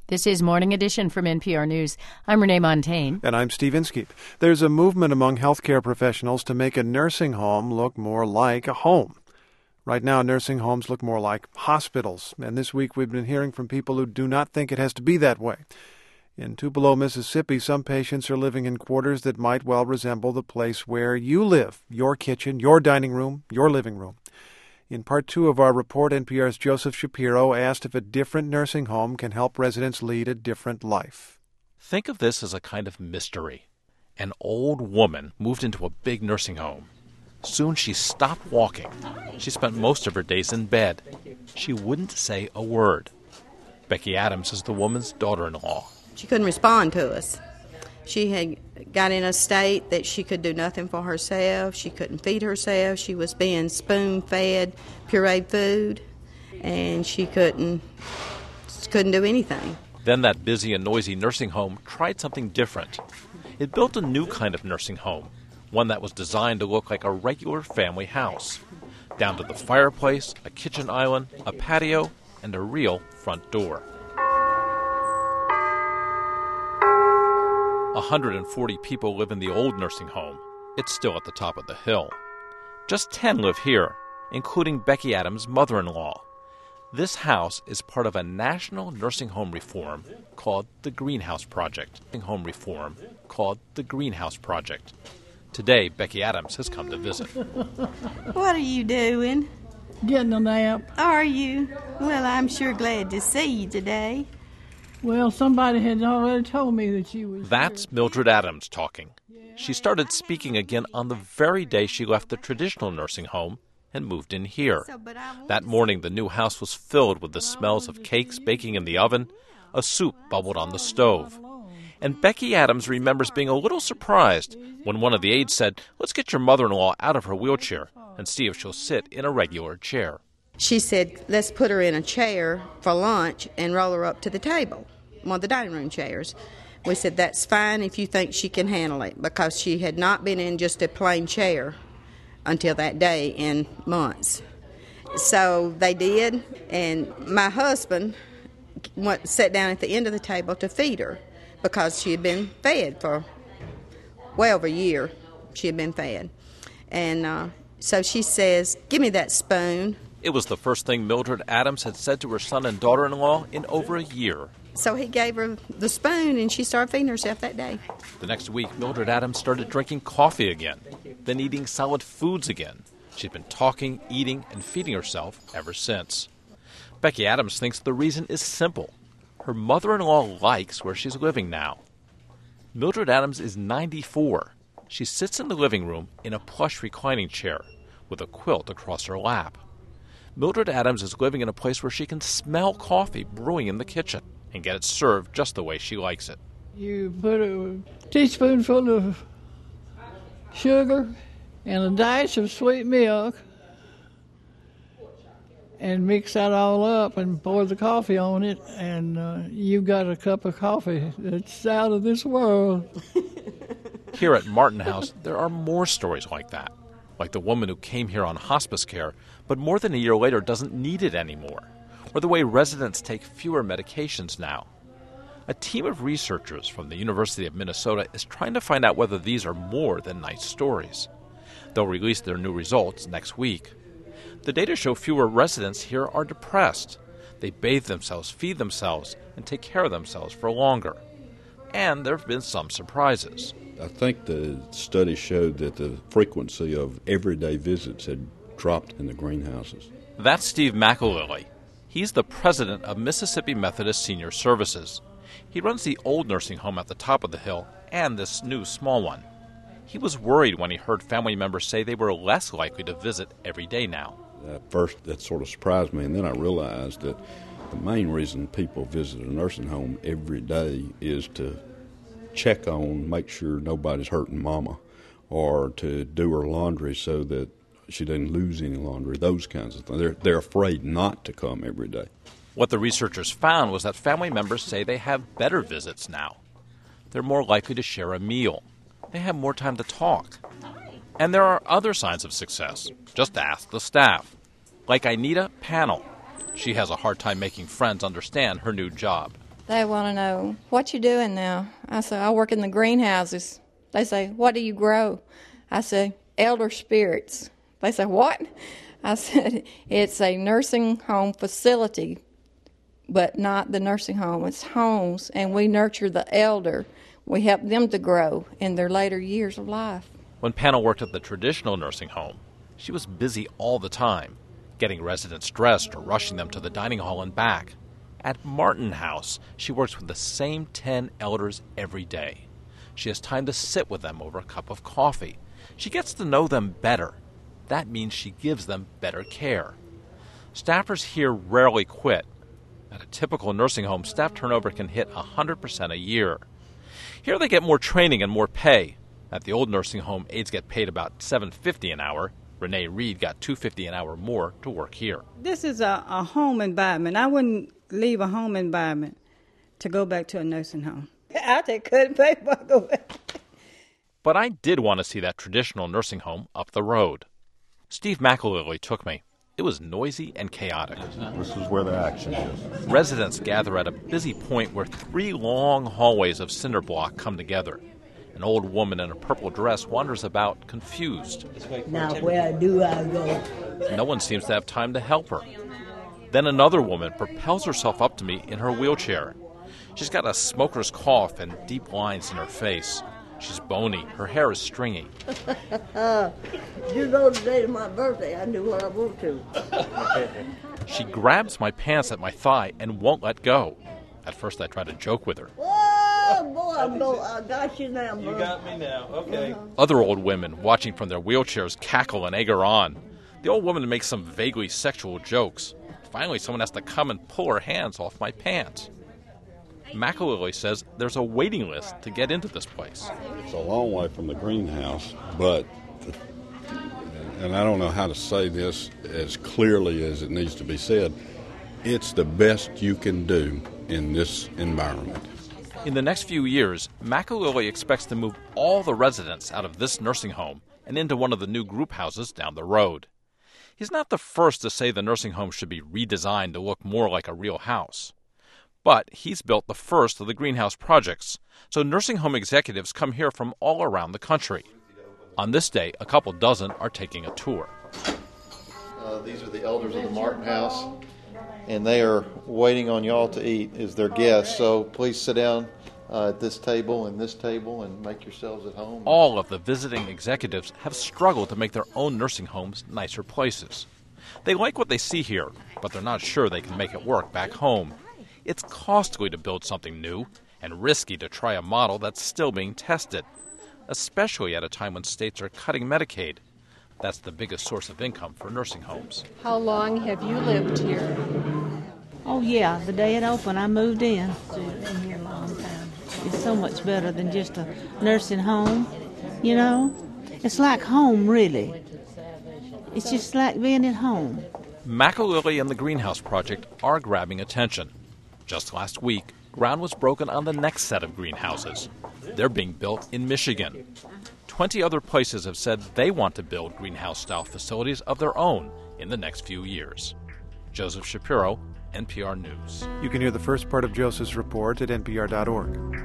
This is Morning Edition from NPR News. I'm Renee Montaigne. And I'm Steve Inskeep. There's a movement among healthcare professionals to make a nursing home look more like a home. Right now, nursing homes look more like hospitals. And this week, we've been hearing from people who do not think it has to be that way. In Tupelo, Mississippi, some patients are living in quarters that might well resemble the place where you live, your kitchen, your dining room, your living room. In Part 2 of our report, NPR's Joseph Shapiro asked if a different nursing home can help residents lead a different life. Think of this as a kind of mystery. An old woman moved into a big nursing home. Soon she stopped walking. She spent most of her days in bed. She wouldn't say a word. Becky Adams is the woman's daughter-in-law. She couldn't respond to us. She had got in a state that she could do nothing for herself. She couldn't feed herself. She was being spoon-fed pureed food, and she couldn't do anything. Then that busy and noisy nursing home tried something different. It built a new kind of nursing home, one that was designed to look like a regular family house, down to the fireplace, a kitchen island, a patio, and a real front door. 140 people live in the old nursing home. It's still at the top of the hill. Just 10 live here, including Becky Adams' mother-in-law. This house is part of a national nursing home reform called the Greenhouse Project. Today, Becky Adams has come to visit. What are you doing? Getting a nap. Are you? Well, I'm sure glad to see you today. Well, somebody had already told me that you was That's here. Mildred Adams talking. She started speaking again on the very day she left the traditional nursing home and moved in here. That morning, the new house was filled with the smells of cakes baking in the oven. A soup bubbled on the stove. And Becky Adams remembers being a little surprised when one of the aides said, "Let's get your mother-in-law out of her wheelchair and see if she'll sit in a regular chair." She said, let's put her in a chair for lunch and roll her up to the table, one of the dining room chairs. We said, that's fine if you think she can handle it, because she had not been in just a plain chair until that day in months. So they did, and my husband sat down at the end of the table to feed her, because she had been fed for well over a year. She had been fed. And so she says, give me that spoon. It was the first thing Mildred Adams had said to her son and daughter-in-law in over a year. So he gave her the spoon, and she started feeding herself that day. The next week, Mildred Adams started drinking coffee again, then eating solid foods again. She'd been talking, eating, and feeding herself ever since. Becky Adams thinks the reason is simple. Her mother-in-law likes where she's living now. Mildred Adams is 94. She sits in the living room in a plush reclining chair with a quilt across her lap. Mildred Adams is living in a place where she can smell coffee brewing in the kitchen and get it served just the way she likes it. You put a teaspoonful of sugar and a dash of sweet milk and mix that all up and pour the coffee on it, and you've got a cup of coffee that's out of this world. Here at Martin House, there are more stories like that, like the woman who came here on hospice care, but more than a year later doesn't need it anymore, or the way residents take fewer medications now. A team of researchers from the University of Minnesota is trying to find out whether these are more than nice stories. They'll release their new results next week. The data show fewer residents here are depressed. They bathe themselves, feed themselves, and take care of themselves for longer. And there have been some surprises. I think the study showed that the frequency of everyday visits had dropped in the greenhouses. That's Steve McAlilly. He's the president of Mississippi Methodist Senior Services. He runs the old nursing home at the top of the hill and this new small one. He was worried when he heard family members say they were less likely to visit every day now. At first, that sort of surprised me, and then I realized that the main reason people visit a nursing home every day is to check on, make sure nobody's hurting mama, or to do her laundry so that she didn't lose any laundry, those kinds of things. They're afraid not to come every day. What the researchers found was that family members say they have better visits now. They're more likely to share a meal. They have more time to talk. And there are other signs of success. Just ask the staff. Like Anita Panel. She has a hard time making friends understand her new job. They want to know, what you doing now? I say, I work in the greenhouses. They say, what do you grow? I say, elder spirits. They say, what? I said, it's a nursing home facility, but not the nursing home. It's homes, and we nurture the elder. We help them to grow in their later years of life. When Pannell worked at the traditional nursing home, she was busy all the time, getting residents dressed or rushing them to the dining hall and back. At Martin House, she works with the same 10 elders every day. She has time to sit with them over a cup of coffee. She gets to know them better. That means she gives them better care. Staffers here rarely quit. At a typical nursing home, staff turnover can hit 100% a year. Here they get more training and more pay. At the old nursing home, aides get paid about $7.50 an hour. Renee Reed got $2.50 an hour more to work here. This is a home environment. I wouldn't leave a home environment to go back to a nursing home. I just couldn't pay for it. Go back. But I did want to see that traditional nursing home up the road. Steve McAlilly took me. It was noisy and chaotic. This is where the action is. Residents gather at a busy point where 3 long hallways of cinder block come together. An old woman in a purple dress wanders about, confused. Now where do I go? No one seems to have time to help her. Then another woman propels herself up to me in her wheelchair. She's got a smoker's cough and deep lines in her face. She's bony. Her hair is stringy. You know the day of my birthday. I do what I want to. She grabs my pants at my thigh and won't let go. At first I try to joke with her. Oh, boy, I got you now, bro. You got me now. Okay. Other old women watching from their wheelchairs cackle and egg her on. The old woman makes some vaguely sexual jokes. Finally, someone has to come and pull her hands off my pants. McAlilly says there's a waiting list to get into this place. It's a long way from the greenhouse, but, and I don't know how to say this as clearly as it needs to be said, it's the best you can do in this environment. In the next few years, McAlilly expects to move all the residents out of this nursing home and into one of the new group houses down the road. He's not the first to say the nursing home should be redesigned to look more like a real house. But he's built the first of the greenhouse projects, so nursing home executives come here from all around the country. On this day, a couple dozen are taking a tour. These are the elders of the Martin House, and they are waiting on y'all to eat as their guests. So please sit down at this table and this table and make yourselves at home. All of the visiting executives have struggled to make their own nursing homes nicer places. They like what they see here, but they're not sure they can make it work back home. It's costly to build something new and risky to try a model that's still being tested, especially at a time when states are cutting Medicaid. That's the biggest source of income for nursing homes. How long have you lived here? Oh, yeah. The day it opened, I moved in. Been here a long time. It's so much better than just a nursing home, you know? It's like home, really. It's just like being at home. McAlilly and the Greenhouse Project are grabbing attention. Just last week, ground was broken on the next set of greenhouses. They're being built in Michigan. 20 other places have said they want to build greenhouse-style facilities of their own in the next few years. Joseph Shapiro, NPR News. You can hear the first part of Joseph's report at npr.org.